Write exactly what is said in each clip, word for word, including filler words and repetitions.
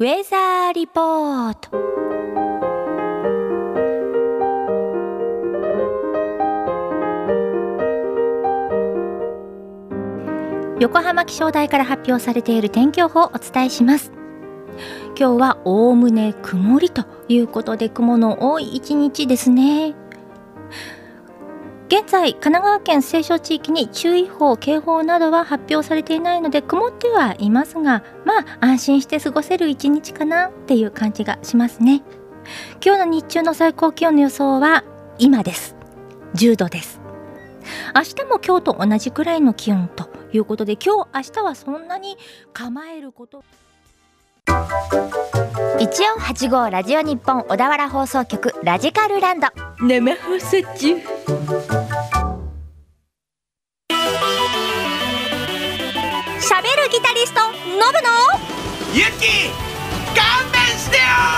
ウェザーリポート。横浜気象台から発表されている天気予報をお伝えします。今日はおおむね曇りということで、雲の多い一日ですね。現在神奈川県西湘地域に注意報警報などは発表されていないので、曇ってはいますが、まあ安心して過ごせる一日かなっていう感じがしますね。今日の日中の最高気温の予想は今です。じゅうどです。明日も今日と同じくらいの気温ということで、今日明日はそんなに構えることいちよんはちごラジオ日本小田原放送局ラジカルランド生放送中。 喋るギタリストノブのユキ勘弁して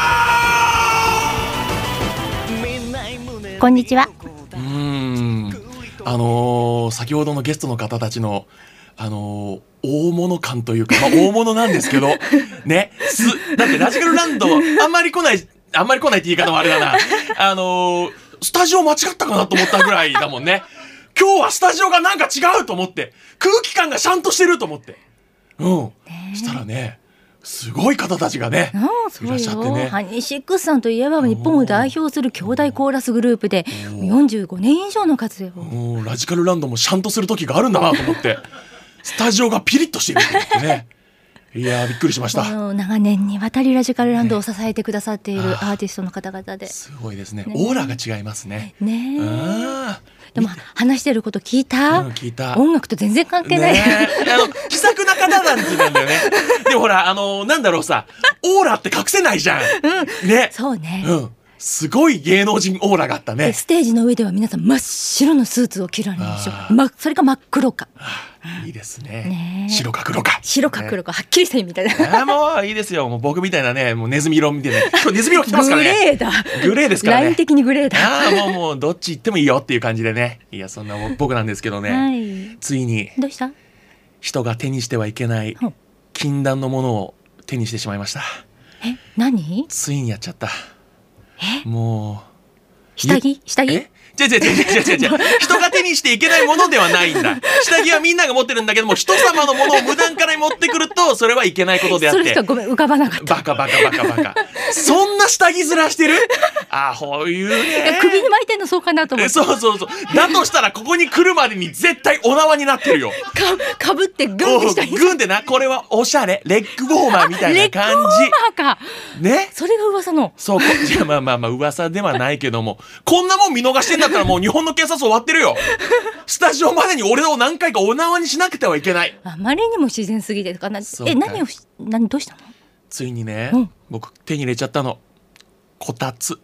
よ。 こんにちは。 うーんあのー、先ほどのゲストの方たちのあのー、大物感というか、まあ、大物なんですけどねすだってラジカルランドあんまり来ないあんまり来ないって言い方もあれだなあのー、スタジオ間違ったかなと思ったぐらいだもんね。今日はスタジオがなんか違うと思って、空気感がシャンとしてると思って、うんしたらね、すごい方たちがねいらっしゃってね。 ハニーシックスさんといえば日本を代表する兄弟コーラスグループでよんじゅうごねん以上の活躍を。 ラジカルランドもシャンとする時があるんだなと思ってスタジオがピリッとしていると思ってねいやーびっくりしました。 長年にわたりラジカルランドを支えてくださっているアーティストの方々で、 すごいですね。オーラが違いますね。 ねあでも話してること聞いた、 うん、聞いた。 音楽と全然関係ない、 ね、あの気さくな方なんてなんだよねでもほらあのなんだろうさ、オーラって隠せないじゃん、うん、ねそうね、 うん、すごい芸能人オーラがあったね。 ステージの上では皆さん真っ白のスーツを着られるんでしょ、ま、それが真っ黒か、 いいですね。 ね白か黒か白か黒か、ね、はっきりした意味みたいなあもういいですよ。もう僕みたいなね、もうネズミ色みたいな、今日ネズミ色着てますからね。 グレーだグレーですからね。 ライン的にグレーだ。 ああもうもうどっち行ってもいいよっていう感じでね。いやそんな僕なんですけどね、 はい、 ついにどうした人が手にしてはいけない禁断のものを手にしてしまいました。 え何ついにやっちゃった。 えもう下着下着え違う違う違う違う違う違う人が手にしていけないものではないんだ。下着はみんなが持ってるんだけども、人様のものを無断から持ってくるとそれはいけないことであって。 それしかごめん浮かばなかった。 バカバカバカバカそんな下着面してるあほういうね。 首に巻いてんのそうかなと思って。 そうそうそう。だとしたらここに来るまでに絶対お縄になってるよ。 かかぶってグンってしたりグンってな、これはおしゃれレッグウォーマーみたいな感じ。 レッグウォーマーかね。 それが噂の。 そうじゃあまあまあまあ噂ではないけども、こんなもん見逃してんだったらもう日本の警察終わってるよ。スタジオまでに俺を何回かお縄にしなくてはいけない。 あまりにも自然すぎてかな。え何を何どうしたの。 ついにね、 うん、僕手に入れちゃったの。こたつ。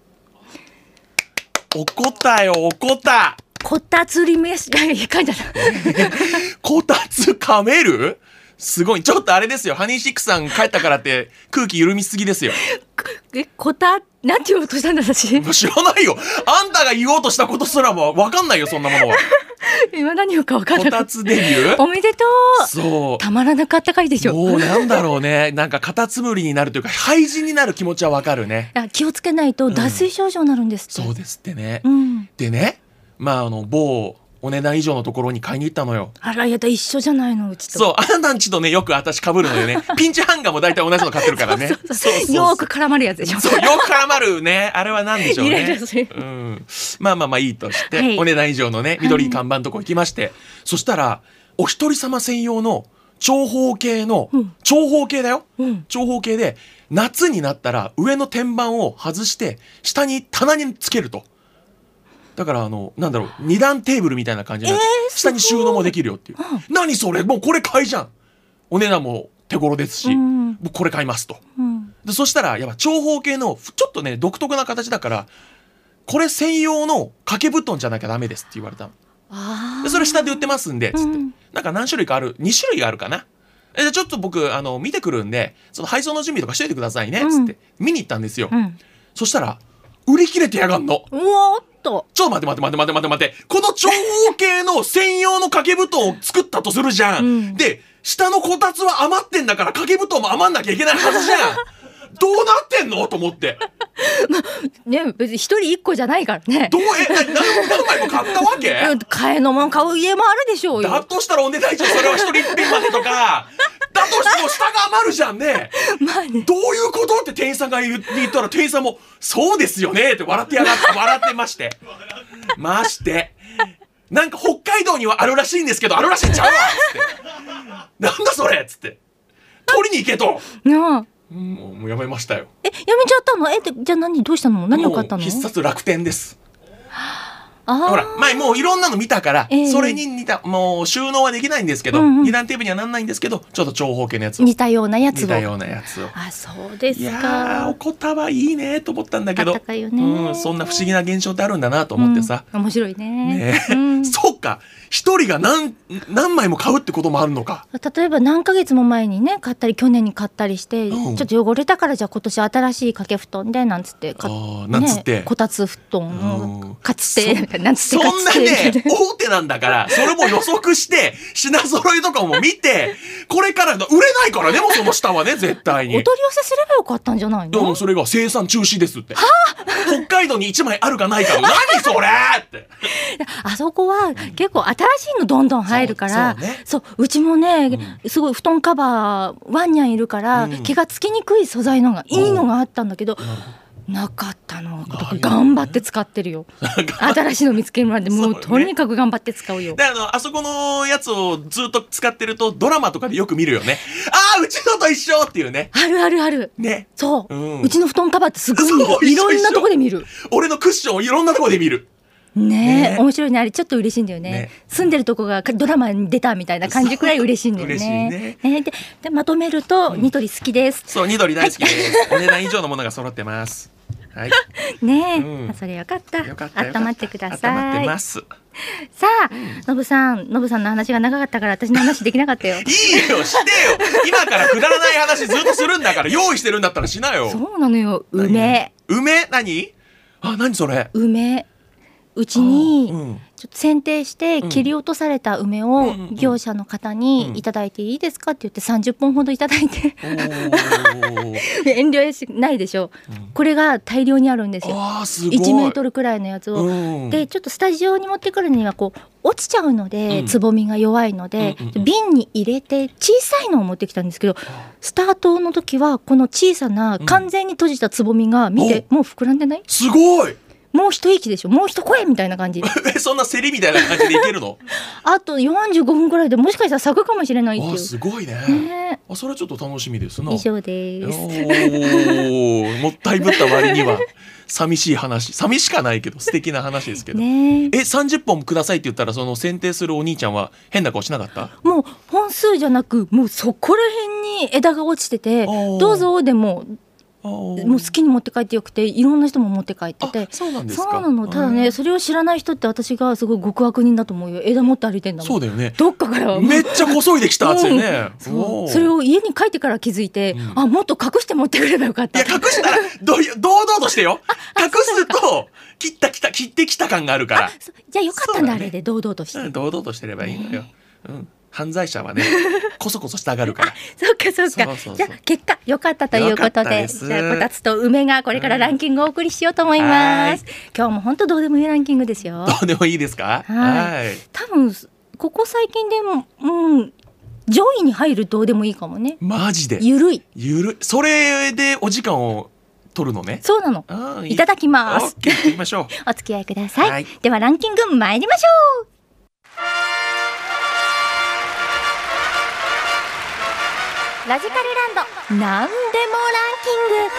怒ったよ怒った。 こたつりめしいかんじゃないこたつ噛める。すごい。ちょっとあれですよ、ハニーシックスさん帰ったからって空気緩みすぎですよ。 えこたなんて言おうとしたんだ私。 知らないよ。あんたが言おうとしたことすらも分かんないよそんなものは。 今何をか分かんない。 こたつデビューおめでとう。 そうたまらなかったかいでしょ。 もうなんだろうね、なんかカタツムリになるというか廃人になる気持ちは分かるね。 あ気をつけないと脱水症状になるんですって、 うん、そうですってね、 うん、 でね、まああの某お値段以上のところに買いに行ったのよ。 あらやだ一緒じゃないのうちと。 そうあなたんちとねよく私被るのよねピンチハンガーも大体同じの買ってるからねそうそうそうそうよーく絡まるやつでしょ。 そうよく絡まるねあれは何でしょうね。 イライラする、 うん、まあまあまあいいとして、はい、お値段以上のね緑い看板のとこ行きまして、はい、そしたらお一人様専用の長方形の、うん、長方形だよ、うん、長方形で夏になったら上の天板を外して下に棚につけると。だからあのなんだろう二段テーブルみたいな感じになって、えー、下に収納もできるよっていう、うん、何それもうこれ買いじゃん。お値段も手頃ですし、うん、僕これ買いますと、うん、でそしたらやっぱ長方形のちょっとね独特な形だからこれ専用の掛け布団じゃなきゃダメですって言われたの。あでそれ下で売ってますんでつって、うん、なんか何種類かあるに種類あるかな。えじゃちょっと僕あの見てくるんでその配送の準備とかしといてくださいねつって、うん、見に行ったんですよ、うん、そしたら売り切れてやがんの。 うおーっとちょっと待って待って待って待って待って待ってこの長方形の専用の掛け布団を作ったとするじゃん、うん、で下のこたつは余ってんだから掛け布団も余んなきゃいけないはずじゃんどうなってんのと思って。 ね、別に一人一個じゃないからね。 どうえ何何枚も買ったわけ？ 替えのもん買う家もあるでしょうよ。 だとしたらお値段以上それは一人一品までとか。だとしても下が余るじゃんね。 まあね。 どういうことって店員さんが言ったら店員さんもそうですよねって笑ってやがって笑ってまして。まして。なんか北海道にはあるらしいんですけどあるらしいんちゃうわっつって。なんだそれっつって。取りに行けと。 なあ。 もう、もうやめましたよ。 え、やめちゃったの？え、じゃあ何どうしたの？何を買ったの？ 必殺楽天です。 あほら前もういろんなの見たから、 えー、 それに似たもう収納はできないんですけど、うんうん、二段テーブルにはなんないんですけどちょっと長方形のやつを似たようなやつを似たようなやつを。 あ、そうですか。 いやーおこたはいいねと思ったんだけど、 あったかいよね、 うん、そんな不思議な現象ってあるんだなと思ってさ、 うん、面白いね。 ね、 うん、 そうか一人が何何枚も買うってこともあるのか。 例えば何ヶ月も前にね買ったり去年に買ったりして、うん、ちょっと汚れたからじゃあ今年新しい掛け布団でなんつって買あなんつって、 ね、こたつ布団をかつてなんつってそんなね大手なんだからそれも予測して品揃えとかも見てこれから売れないからねもうその下はね絶対にお取り寄せすればよかったんじゃないの。 でもそれが生産中止ですって北海道にいちまいあるかないか何それってあそこは結構新しいのどんどん入るから、そう、そうね、そう、うちもね、うん、すごい布団カバーワンニャンいるから、うん、気がつきにくい素材のがいいのがあったんだけど、うん、なかったの。頑張って使ってるよ新しいの見つけるまでもう、ね、とにかく頑張って使うよ。 であのあそこのやつをずっと使ってるとドラマとかでよく見るよね。あーうちのと一緒っていうね。 あるあるあるね。そう、うん、うちの布団カバーってすごい見る。いろんなとこで見る。 俺のクッションをいろんなとこで見るねえ、面白いね。あれちょっと嬉しいんだよね。ね、住んでるとこがドラマに出たみたいな感じくらい嬉しいんだよね。嬉しいね。ねで、でまとめると、うん、ニトリ好きです。 そうニトリ大好きです。はい、お値段以上のものが揃ってます。はい。 ねえ、 うん、 それよかった。 よかった温まってください。 温まってます。 さあ、のぶさん、のぶさんの話が長かったから私の話できなかったよ。いいよ、してよ。今からくだらない話ずっとするんだから用意してるんだったらしなよ。 そうなのよ。梅。 梅何？あ、何それ？ 梅。うちにちょっと剪定して切り落とされた梅を業者の方にいただいていいですかって言ってさんじゅっぽんほどいただいて遠慮ないでしょ、うん、これが大量にあるんですよ。 あすごいいちメートルくらいのやつを、うん、でちょっとスタジオに持ってくるにはこう落ちちゃうので、うん、つぼみが弱いので、うんうんうん、瓶に入れて小さいのを持ってきたんですけど、スタートの時はこの小さな完全に閉じたつぼみが見て、うん、もう膨らんでない？ すごい。 もう一息でしょ、もう一声みたいな感じそんな競りみたいな感じでいけるのあとよんじゅうごふんくらいでもしかしたら咲くかもしれないっていう。 あすごい ね, ねあそれはちょっと楽しみですな。 以上です。 おもったいぶった割には寂しい話、寂しかないけど素敵な話ですけど、ね、えさんじゅっぽんくださいって言ったらその剪定するお兄ちゃんは変な顔しなかった？ もう本数じゃなくもうそこら辺に枝が落ちててどうぞでももう好きに持って帰ってよくていろんな人も持って帰ってて。 そうなんですか。 そうなの。ただねそれを知らない人って私がすごい極悪人だと思うよ。枝持って歩いてんだもん。 そうだよね。 どっかからめっちゃこそいできたってね、 うん、そうそれを家に帰ってから気づいて、うん、あもっと隠して持ってくればよかった。 いや隠したらど堂々としてよ隠すと切ったきた切ってきた感があるから。 じゃあよかったんだ、ね、あれで堂々として、 うん、堂々としてればいいのよ、うん犯罪者はねこそこそしたがるからそうかそうか。そうそうそう。じゃあ結果良かったということで、じゃあこたつと梅がこれからランキングをお送りしようと思います、うん、今日も本当どうでもいいランキングですよ。 どうでもいいですか。はい、 多分ここ最近でも、うん、上位に入るどうでもいいかもね。 マジでゆるいゆるい。それでお時間を取るのね。 そうなの。いただきます。 オッケー、行きましょうお付き合いください、はい、ではランキング参りましょう。ラジカルランドなんでもランキング。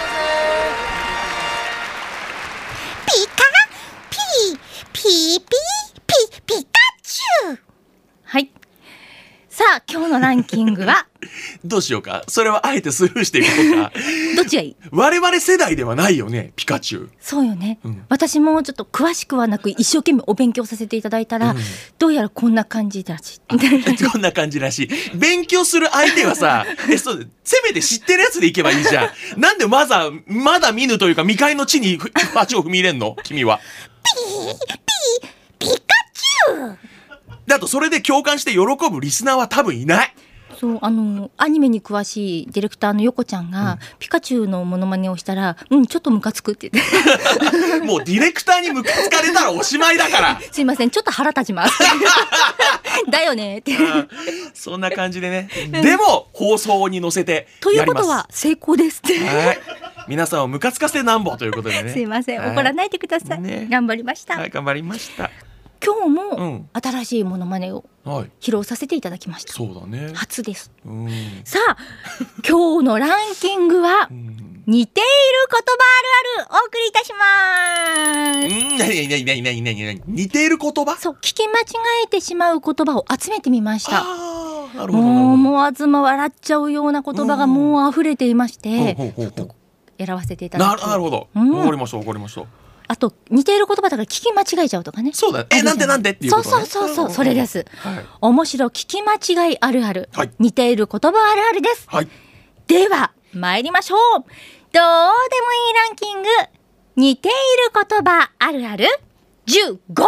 ピカピーピーピーピピカチュウ。はい。さあ今日のランキングはどうしようか。それはあえてスルーしていこうかどっちがいい？ 我々世代ではないよねピカチュウ。 そうよね、うん、私もちょっと詳しくはなく一生懸命お勉強させていただいたら、うん、どうやらこんな感じだしこんな感じらしい。勉強する相手はさえそうせめて知ってるやつでいけばいいじゃん。なんでまだまだ見ぬというか未開の地に足を踏み入れんの君は。 ピーピーピカチュウだとそれで共感して喜ぶリスナーは多分いない。 そうあのアニメに詳しいディレクターの横ちゃんが、うん、ピカチュウのモノマネをしたらうんちょっとムカつくって言ってもうディレクターにムカつかれたらおしまいだからすいませんちょっと腹立ちますだよねってそんな感じでねでも放送に載せてやりますということは成功ですってはい皆さんをムカつかせてなんぼということでねすいません、はい、怒らないでください、ね、頑張りました、 はい、頑張りました今日も新しいモノマネを披露させていただきました、 はい、そうだね初です、 うん、 さあ今日のランキングは、うん、似ている言葉あるあるお送りいたします。 うん、なになになになになになに似ている言葉？ そう、聞き間違えてしまう言葉を集めてみました。 あー、なるほど。 もう思わずも笑っちゃうような言葉がもう溢れていまして、うん、ちょっと選ばせていただきます。 なるほど。わ、うん、かりましたわかりました。 あと似ている言葉だから聞き間違えちゃうとかね。 そうだ。え、なんでなんでっていうことね。 そうそうそうそう、それです。はい、面白聞き間違いあるある、 はい、 似ている言葉あるあるです。 はい、 では参りましょう。どうでもいいランキング似ている言葉あるあるじゅうごい。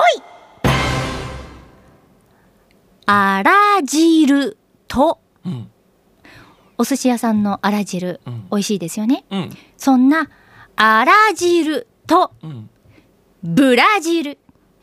あら汁と、うん、お寿司屋さんのあら汁、うん、美味しいですよね、うん、そんなあら汁と、うん、ブラジル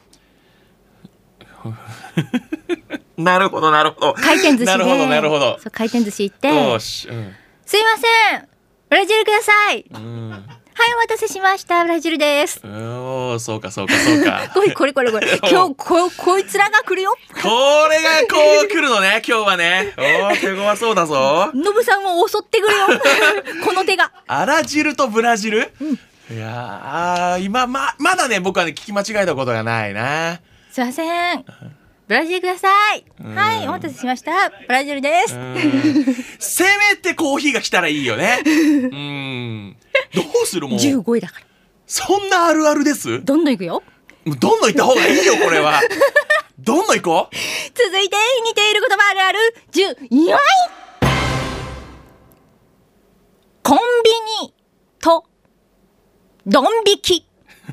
なるほどなるほど回転寿司でなるほどなるほどそう回転寿司行って、 よし、うん、 すいませんブラジルください、うん、はいお待たせしましたブラジルです。 おーそうかそうかそうかこれこれこれこれ今日ここいつらが来るよ。 これがこう来るのね今日はね。おー手強そうだぞ。 ノブさんを襲ってくるよこの手が。 あら汁とブラジル、うん、いやー今 ま, まだね僕はね聞き間違えたことがないな。 すいませんブラジルください。はいお待たせしましたブラジルです。 せめてコーヒーが来たらいいよね。うんどうするもんじゅうごいだからそんなあるあるです。 どんどんいくよ。 どんどん行った方がいいよこれはどんどん行こう。 続いて似ている言葉あるあるじゅうよんい。コンビニとドン引き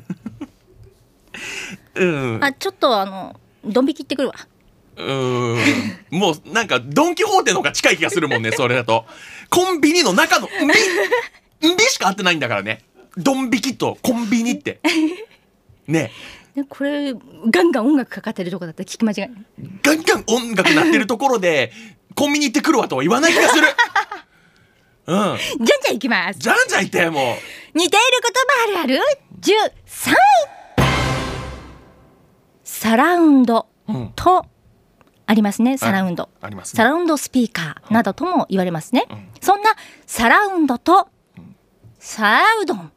うんあちょっとあのドン引きってくるわ。 うーんもうなんかドンキホーテの方が近い気がするもんねそれだと。コンビニの中のんびんびしか合ってないんだからね。ドン引きとコンビニってねえこれガンガン音楽かかってるとこだったら聞き間違い。 ガンガン音楽鳴ってるところでコンビニ行ってくるわとは言わない気がする。うん、じゃんじゃんいきます。 じゃんじゃんいってもう似ている言葉あるあるじゅうさんい。サラウンドと、うん、ありますね。サラウンド、 ありますね、 サラウンドスピーカーなどとも言われますね、うん、そんなサラウンドと、うん、サラウドン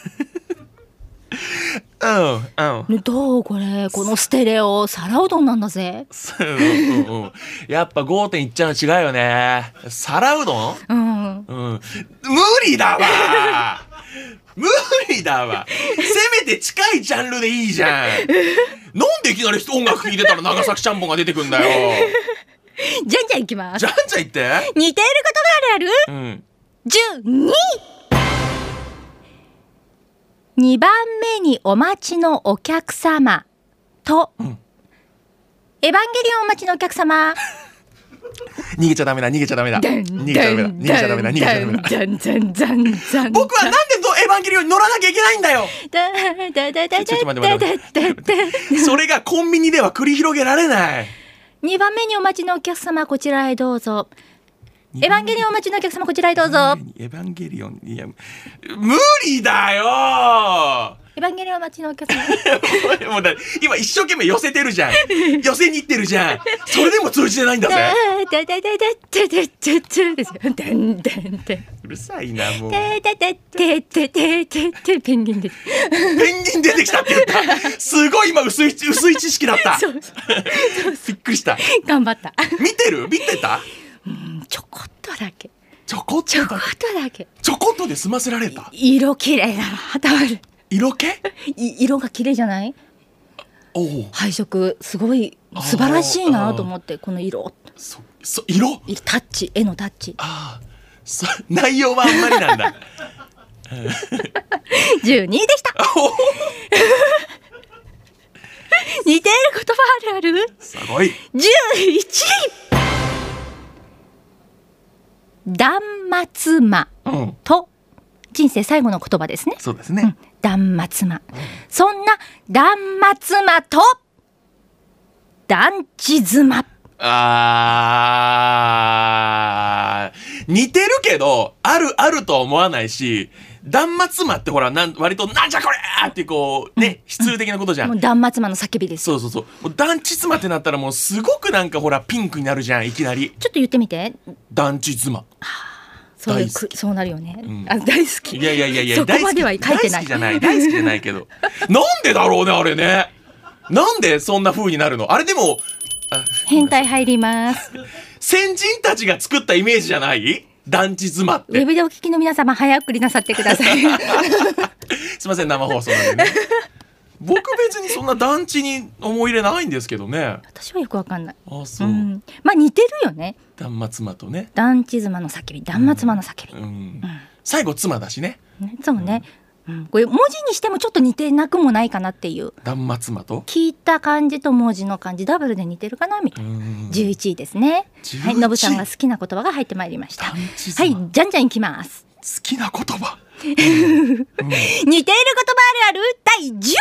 うんうん、 どうこれこのステレオサラウドンなんだぜ。 うんうんうん、やっぱ ごてんいっ ちゃうの違うよね。サラウドン、うんうん、無理だわ無理だわ。せめて近いジャンルでいいじゃん。なんでいきなり音楽聴いてたら長崎ちゃんぽんが出てくんだよ。 じゃんじゃんいきます。 じゃんじゃんいって。 似ている言葉あるある、うん、じゅうにい。にばんめにお待ちのお客様と、うん、エヴァンゲリオンお待ちのお客様逃げちゃダメだ逃げちゃダメだ逃げちゃダメだ逃げちゃダメだ逃げちゃダメだ。僕はなんでエヴァンゲリオンに乗らなきゃいけないんだよ。ちょっと待って待ってそれがコンビニでは繰り広げられない。 にばんめにお待ちのお客様こちらへどうぞ。エヴァンゲリオンお待ちのお客様こちらへどうぞ。 エヴァンゲリオンいや無理だよ。 エヴァンゲリオンお待ちのお客様もうだ今一生懸命寄せてるじゃん寄せに行ってるじゃん。それでも通じてないんだぜ。うるさいなもう。ペンギン出てペンギン出てきたって言った。すごい今薄い薄い知識だった。びっくりした。 頑張った。 見てる見てた。 うんちょこっとだけちょこっとちょこっとだけちょこっとで済ませられた。 色綺麗だな頭悪い。 色気色が綺麗じゃない。お配色すごい素晴らしいなと思ってこの色そそ色タッチ絵のタッチあそ内容はあんまりなんだじゅうにいでした似ている言葉あるあるすごいじゅういちい。 断末魔と人生最後の言葉ですね。 そうですね、 うん、断末魔、うん、そんな断末魔と団地妻、 あー似てるけどあるあるとは思わないし、断末魔ってほらなん割となんじゃこれーってこうね、必要的なことじゃん。 もう断末魔の叫びです。 そうそうそう。もう団地妻ってなったらもうすごくなんかほらピンクになるじゃん、いきなり。 ちょっと言ってみて。 団地妻。 そういうそうなるよね、うん、あ大好き。 いやいやいやいや、 そこまでは書いてない。 大好きじゃない大好きじゃないけどなんでだろうねあれね。なんでそんな風になるのあれ。でも変態入ります。 先人たちが作ったイメージじゃない？団地妻って。 ウェブでお聞きの皆様早送りなさってください。 すいません、生放送なんでね。僕別にそんな団地に思い入れないんですけどね。 私はよくわかんない。 あ、そう、 うん、まあ似てるよね。 断末妻とね。 団地妻の叫び、断末魔の叫び、うんうん、 最後妻だしね。 そうね、うん、これ文字にしてもちょっと似てなくもないかなっていう。 断末魔と聞いた感じと文字の感じダブルで似てるかなみたいな。じゅういちいですね。はい、のぶさんが好きな言葉が入ってまいりました。はい、じゃんじゃんいきます。 好きな言葉、うん、似ている言葉あるあるだいじゅうい。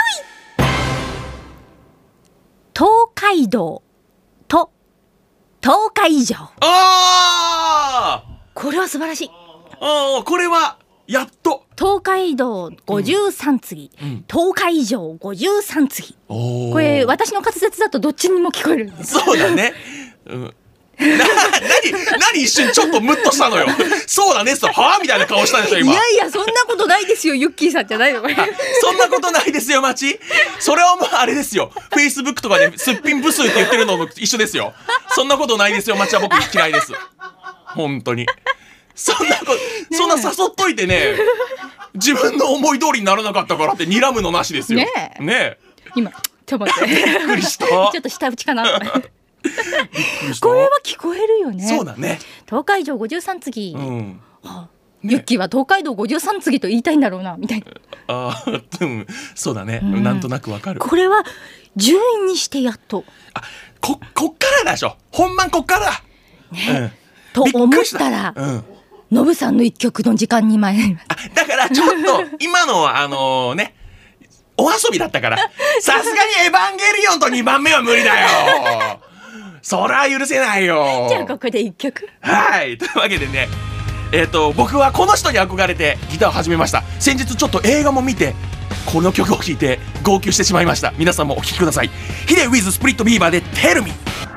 東海道と東海以上。 あー、 これは素晴らしい。 あー、これはやっと東海道ごじゅうさん次、うん、東海以上ごじゅうさん次。これ私の滑舌だとどっちにも聞こえるんです。 そうだね、うん、な何何一瞬ちょっとムッとしたのよ。そうだねっす、はぁみたいな顔したでしょ今。 いやいやそんなことないですよ、ユッキーさんじゃないの。 そんなことないですよマチ。それはもうあれですよ、フェイスブックとかですっぴん部数って言ってるのも一緒ですよ。そんなことないですよマチは僕嫌いです。本当にそんなこと、ね、そんな誘っといてね、自分の思い通りにならなかったからって睨むのなしですよ。ねえ、ねえ、 今ちょっと待って、びっくりした。ちょっと下打ちかな。これは聞こえるよね。 そうだね。 東海道ごじゅうさん次、うん、はあね、 ユッキーは東海道ごじゅうさん次と言いたいんだろうなみたいな。 ああ、うん、そうだね、うん、なんとなくわかる。 これは順位にしてやっと、 あ、ここっからでしょ、本番こっからだね、うん、と思ったら、うん、ノブさんの一曲の時間に参ります。 あ、だからちょっと今のはあのねお遊びだったから、さすがにエヴァンゲリオンとにばんめは無理だよ。そりゃ許せないよ。 じゃあここで一曲。 はい、というわけでね、えっと僕はこの人に憧れてギターを始めました。先日ちょっと映画も見てこの曲を聴いて号泣してしまいました。皆さんもお聴きください。ヒデ with スプリットビーバーで Tell Me。